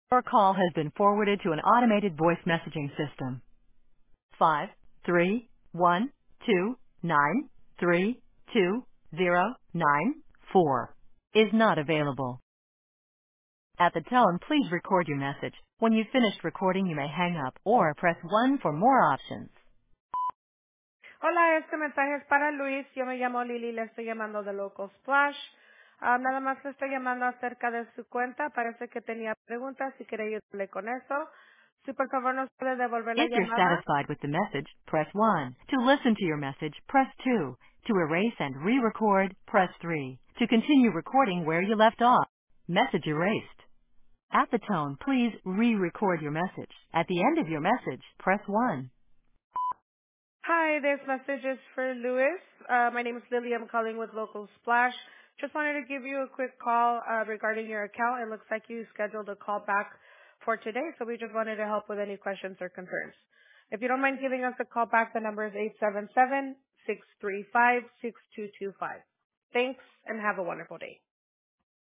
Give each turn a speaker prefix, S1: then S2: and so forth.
S1: Your call has been forwarded to an automated voice messaging system. 53129320994 is not available. At the tone, please record your message. When you've finished recording, you may hang up or press 1 for more options.
S2: Hola, este mensaje es para Luis. Yo me llamo Lili, le estoy llamando de Local Splash. Nada más le estoy llamando acerca de su cuenta. Parece que tenía preguntas y quería ayudarle con eso. Si por favor nos puede devolver la
S1: If you're
S2: llamada.
S1: satisfied with the message, press 1. To listen to your message, press 2. To erase and re-record, press 3. To continue recording where you left off, message erased. At the tone, please re-record your message. At the end of your message, press 1.
S2: Hi, this message is for Luis. My name is Lily. I'm calling with Local Splash. Just wanted to give you a quick call regarding your account. It looks like you scheduled a call back for today, so we just wanted to help with any questions or concerns. If you don't mind giving us a call back, the number is 877-635-6225. Thanks, and have a wonderful day.